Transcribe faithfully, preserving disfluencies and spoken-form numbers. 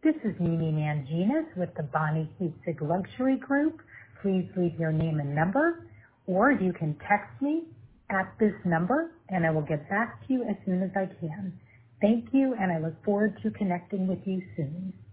This is Mimi Manginas with the Bonnie Heatsig Luxury Group. Please leave your name and number, or you can text me at this number, and I will get back to you as soon as I can. Thank you, and I look forward to connecting with you soon.